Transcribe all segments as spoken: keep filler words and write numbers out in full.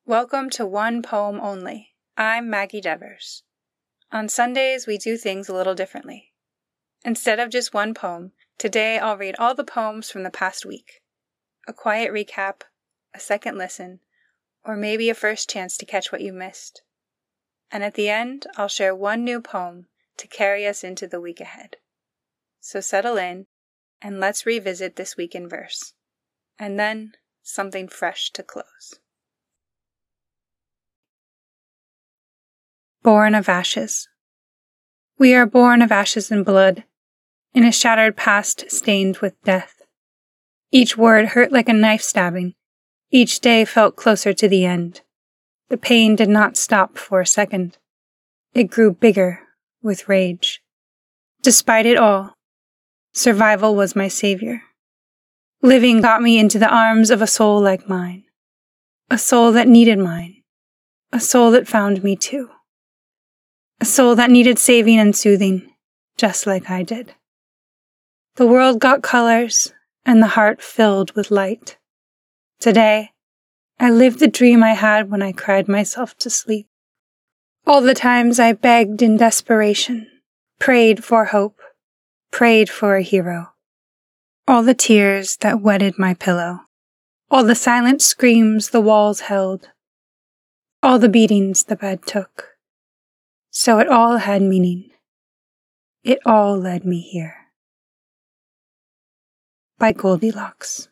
Welcome to One Poem Only. I'm Maggie Devers. On Sundays, we do things a little differently. Instead of just one poem, today I'll read all the poems from the past week. A quiet recap, a second listen, or maybe a first chance to catch what you missed. And at the end, I'll share one new poem to carry us into the week ahead. So settle in, and let's revisit this week in verse. And then, something fresh to close. Born of ashes. We are born of ashes and blood, in a shattered past stained with death. Each word hurt like a knife stabbing. Each day felt closer to the end. The pain did not stop for a second. It grew bigger with rage. Despite it all, survival was my savior. Living got me into the arms of a soul like mine. A soul that needed mine. A soul that found me too. A soul that needed saving and soothing, just like I did. The world got colors, and the heart filled with light. Today, I live the dream I had when I cried myself to sleep. All the times I begged in desperation, prayed for hope, prayed for a hero. All the tears that wetted my pillow. All the silent screams the walls held. All the beatings the bed took. So it all had meaning. It all led me here. By Goldilocks.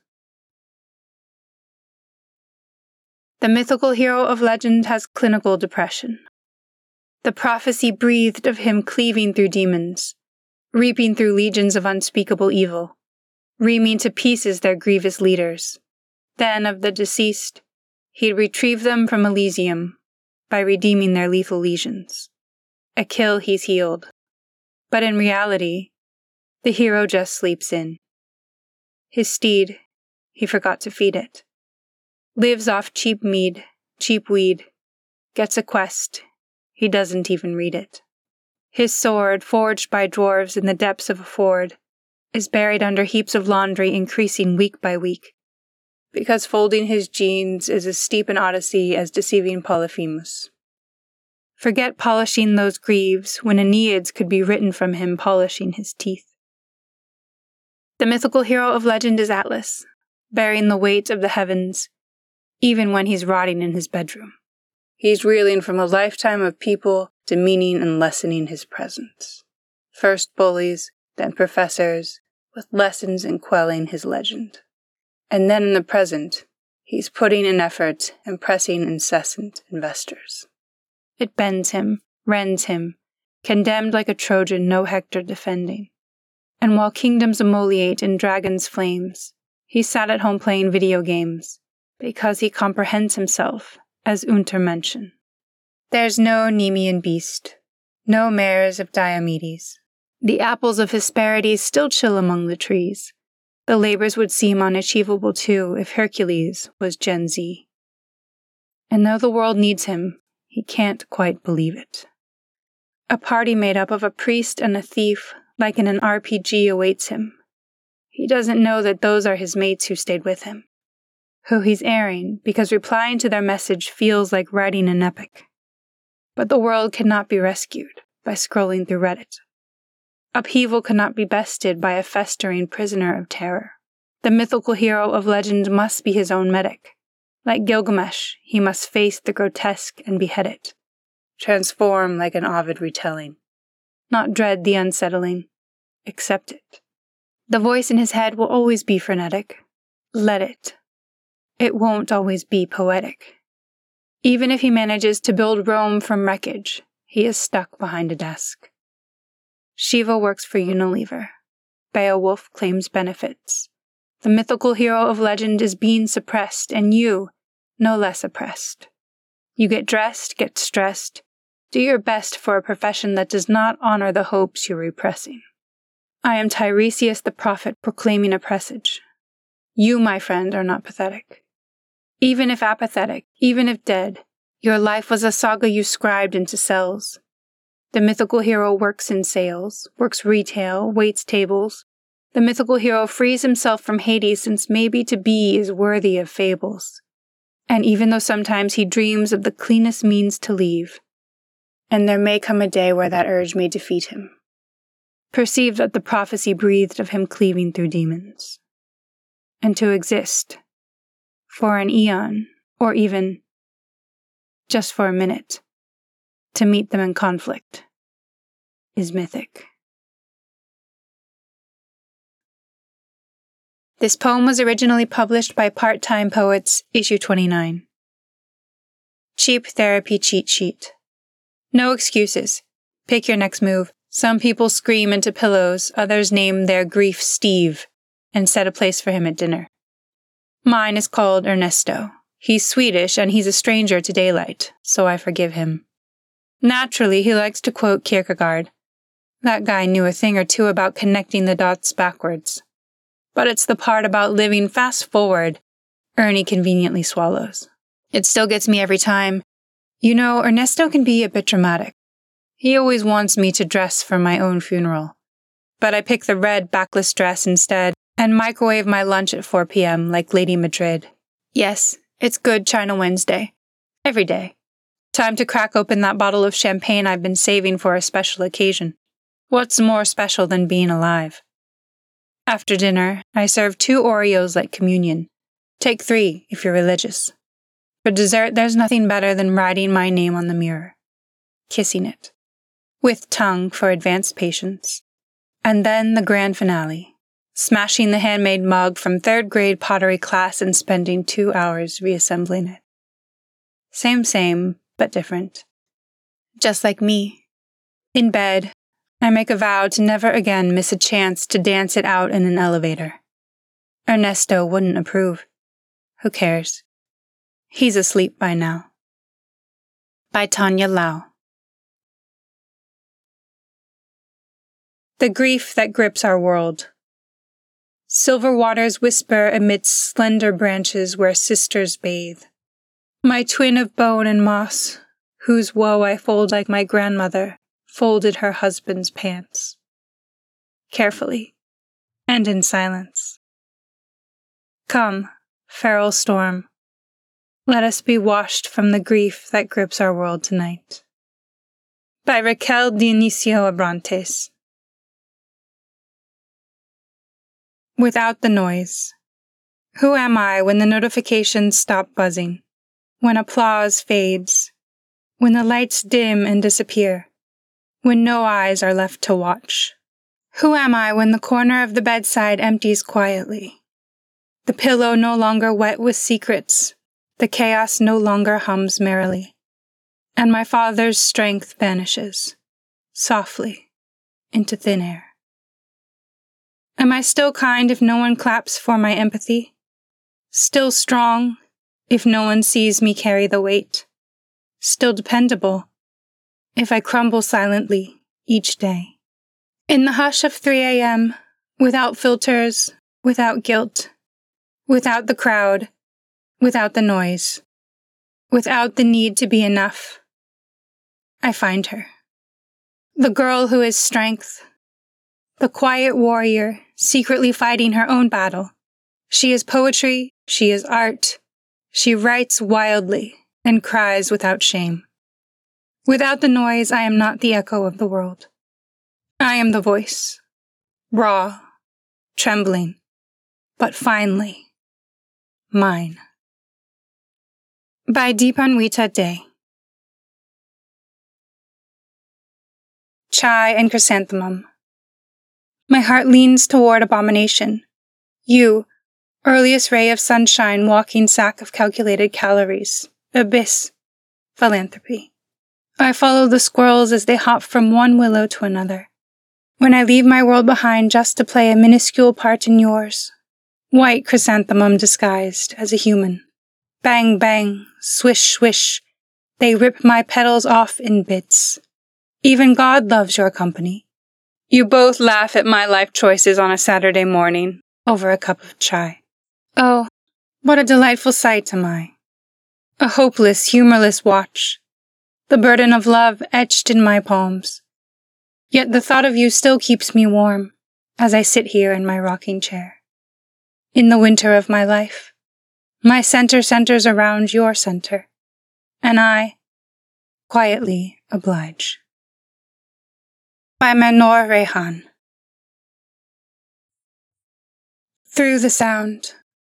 The mythical hero of legend has clinical depression. The prophecy breathed of him cleaving through demons, reaping through legions of unspeakable evil, reaming to pieces their grievous leaders. Then of the deceased, he'd retrieve them from Elysium by redeeming their lethal lesions. A kill he's healed. But in reality, the hero just sleeps in. His steed, he forgot to feed it. Lives off cheap mead, cheap weed. Gets a quest, he doesn't even read it. His sword, forged by dwarves in the depths of a ford, is buried under heaps of laundry increasing week by week. Because folding his jeans is as steep an odyssey as deceiving Polyphemus. Forget polishing those greaves when Aeneads could be written from him polishing his teeth. The mythical hero of legend is Atlas, bearing the weight of the heavens, even when he's rotting in his bedroom. He's reeling from a lifetime of people demeaning and lessening his presence. First bullies, then professors, with lessons in quelling his legend. And then in the present, he's putting in effort and pressing incessant investors. It bends him, rends him, condemned like a Trojan no Hector defending. And while kingdoms emoliate in dragons' flames, he sat at home playing video games, because he comprehends himself as Untermenschen. There's no Nemean beast, no mares of Diomedes. The apples of Hesperides still chill among the trees. The labors would seem unachievable too if Hercules was Gen Z. And though the world needs him, he can't quite believe it. A party made up of a priest and a thief, like in an R P G, awaits him. He doesn't know that those are his mates who stayed with him, who he's airing because replying to their message feels like writing an epic. But the world cannot be rescued by scrolling through Reddit. Upheaval cannot be bested by a festering prisoner of terror. The mythical hero of legend must be his own medic. Like Gilgamesh, he must face the grotesque and behead it. Transform like an Ovid retelling. Not dread the unsettling. Accept it. The voice in his head will always be frenetic. Let it. It won't always be poetic. Even if he manages to build Rome from wreckage, he is stuck behind a desk. Shiva works for Unilever. Beowulf claims benefits. The mythical hero of legend is being suppressed, and you, no less oppressed. You get dressed, get stressed, do your best for a profession that does not honor the hopes you're repressing. I am Tiresias the prophet proclaiming a presage. You, my friend, are not pathetic. Even if apathetic, even if dead, your life was a saga you scribed into cells. The mythical hero works in sales, works retail, waits tables. The mythical hero frees himself from Hades since maybe to be is worthy of fables. And even though sometimes he dreams of the cleanest means to leave, and there may come a day where that urge may defeat him, perceive that the prophecy breathed of him cleaving through demons, and to exist for an eon, or even just for a minute, to meet them in conflict, is mythic. This poem was originally published by Part-Time Poets, issue twenty-nine. Cheap therapy cheat sheet. No excuses. Pick your next move. Some people scream into pillows, others name their grief Steve, and set a place for him at dinner. Mine is called Ernesto. He's Swedish and he's a stranger to daylight, so I forgive him. Naturally, he likes to quote Kierkegaard. That guy knew a thing or two about connecting the dots backwards. But it's the part about living fast forward Ernie conveniently swallows. It still gets me every time. You know, Ernesto can be a bit dramatic. He always wants me to dress for my own funeral. But I pick the red backless dress instead and microwave my lunch at four p.m. like Lady Madrid. Yes, it's Good China Wednesday. Every day. Time to crack open that bottle of champagne I've been saving for a special occasion. What's more special than being alive? After dinner, I serve two Oreos like communion. Take three if you're religious. For dessert, there's nothing better than writing my name on the mirror, kissing it, with tongue for advanced patience. And then the grand finale, smashing the handmade mug from third grade pottery class and spending two hours reassembling it. Same, same, but different. Just like me. In bed, I make a vow to never again miss a chance to dance it out in an elevator. Ernesto wouldn't approve. Who cares? He's asleep by now. By Tanya Lau. The grief that grips our world. Silver waters whisper amidst slender branches where sisters bathe. My twin of bone and moss, whose woe I fold like my grandmother, folded her husband's pants. Carefully, and in silence. Come, feral storm, let us be washed from the grief that grips our world tonight. By Raquel Dionisio Abrantes. Without the noise. Who am I when the notifications stop buzzing? When applause fades? When the lights dim and disappear? When no eyes are left to watch? Who am I when the corner of the bedside empties quietly? The pillow no longer wet with secrets, the chaos no longer hums merrily, and my father's strength vanishes, softly, into thin air. Am I still kind if no one claps for my empathy? Still strong if no one sees me carry the weight? Still dependable if I crumble silently each day? In the hush of three a.m., without filters, without guilt, without the crowd, without the noise, without the need to be enough, I find her. The girl who is strength, the quiet warrior secretly fighting her own battle. She is poetry, she is art. She writes wildly and cries without shame. Without the noise, I am not the echo of the world. I am the voice, raw, trembling, but finally, mine. By Deepanwita Day. Chai and chrysanthemum. My heart leans toward abomination. You, earliest ray of sunshine, walking sack of calculated calories. Abyss. Philanthropy. I follow the squirrels as they hop from one willow to another. When I leave my world behind just to play a minuscule part in yours. White chrysanthemum disguised as a human. Bang, bang, swish, swish. They rip my petals off in bits. Even God loves your company. You both laugh at my life choices on a Saturday morning over a cup of chai. Oh, what a delightful sight am I. A hopeless, humorless watch. The burden of love etched in my palms. Yet the thought of you still keeps me warm as I sit here in my rocking chair. In the winter of my life, My center centers around your center, and I quietly oblige. By Manor Rehan. Through the sound.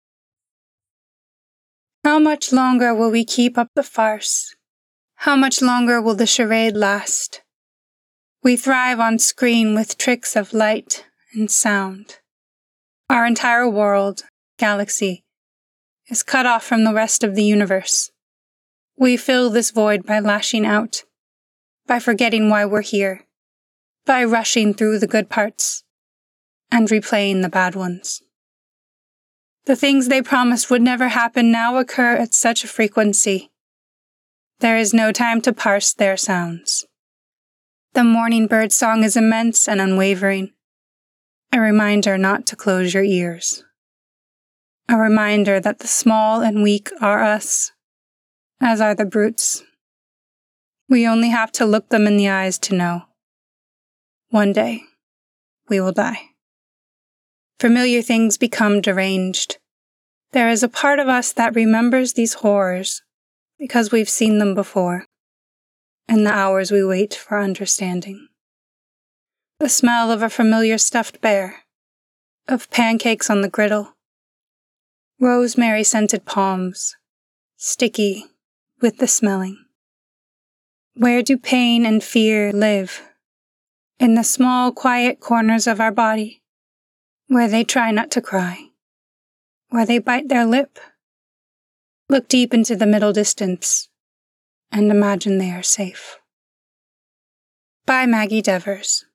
How much longer will we keep up the farce? How much longer will the charade last? We thrive on screen with tricks of light and sound. Our entire world, galaxy, is cut off from the rest of the universe. We fill this void by lashing out, by forgetting why we're here, by rushing through the good parts and replaying the bad ones. The things they promised would never happen now occur at such a frequency. There is no time to parse their sounds. The morning bird song is immense and unwavering, a reminder not to close your ears. A reminder that the small and weak are us, as are the brutes. We only have to look them in the eyes to know. One day, we will die. Familiar things become deranged. There is a part of us that remembers these horrors because we've seen them before, in the hours we wait for understanding. The smell of a familiar stuffed bear, of pancakes on the griddle, rosemary-scented palms, sticky with the smelling. Where do pain and fear live? In the small, quiet corners of our body, where they try not to cry, where they bite their lip. Look deep into the middle distance and imagine they are safe. By Maggie Devers.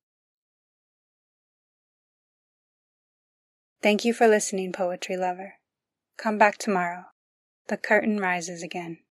Thank you for listening, poetry lover. Come back tomorrow. The curtain rises again.